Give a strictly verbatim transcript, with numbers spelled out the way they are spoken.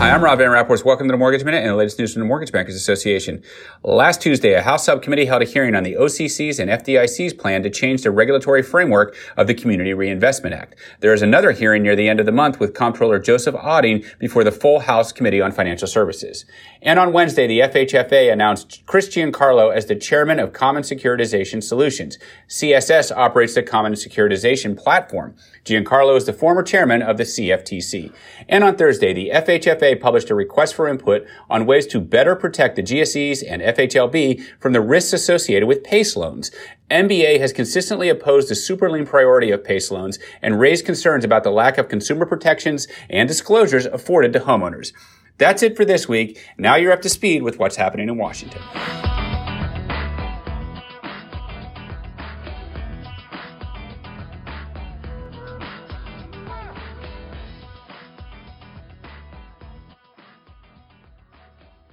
Hi, I'm Rob Van Rapport. Welcome to the Mortgage Minute and the latest news from the Mortgage Bankers Association. Last Tuesday, a House subcommittee held a hearing on the O C C's and F D I C's plan to change the regulatory framework of the Community Reinvestment Act. There is another hearing near the end of the month with Comptroller Joseph Otting before the full House Committee on Financial Services. And on Wednesday, the F H F A announced Chris Giancarlo as the chairman of Common Securitization Solutions. C S S operates the Common Securitization Platform. Giancarlo is the former chairman of the C F T C. And on Thursday, the F H F A published a request for input on ways to better protect the G S Es and F H L B from the risks associated with PACE loans. M B A has consistently opposed the super lien priority of PACE loans and raised concerns about the lack of consumer protections and disclosures afforded to homeowners. That's it for this week. Now you're up to speed with what's happening in Washington.